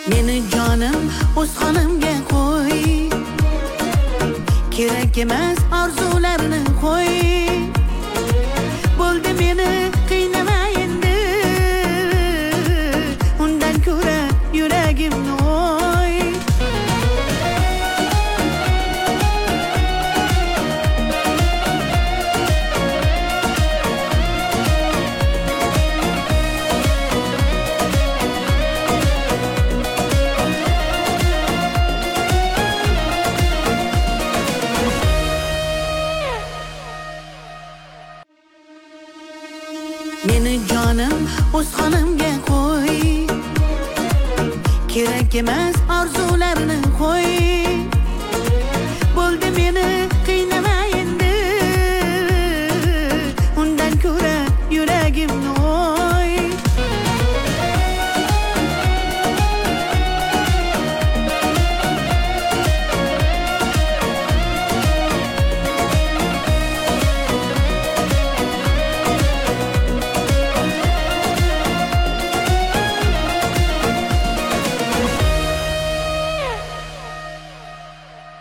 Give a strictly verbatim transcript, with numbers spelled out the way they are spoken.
Meni jonim o'z xonimga qo'y, kerak emas orzularni qo'y. Bo'ldi meni qiynama endi, undan ko'ra yuragimni o'y. Meni jonim o'z xonimga qo'y, kerak emas orzularni qo'y.